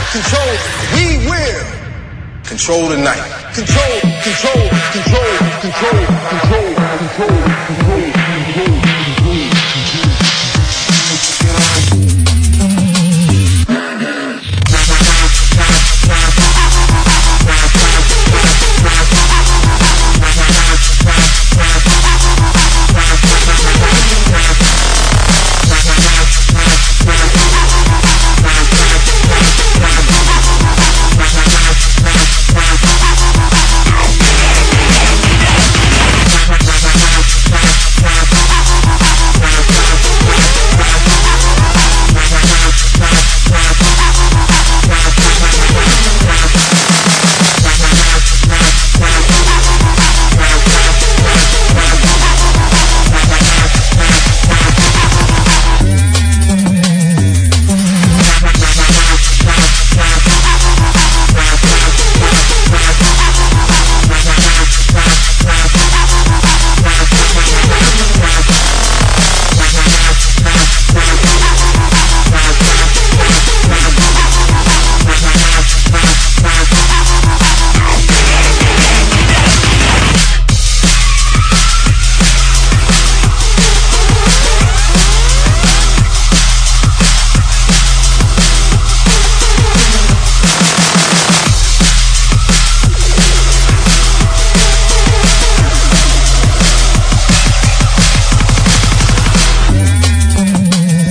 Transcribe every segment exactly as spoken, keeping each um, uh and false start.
control. We will control the night. Control, control, control, control, control, control, control, control, control.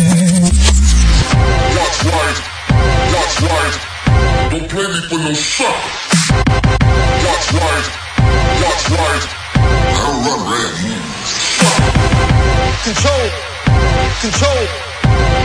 Don't play me for no sucker.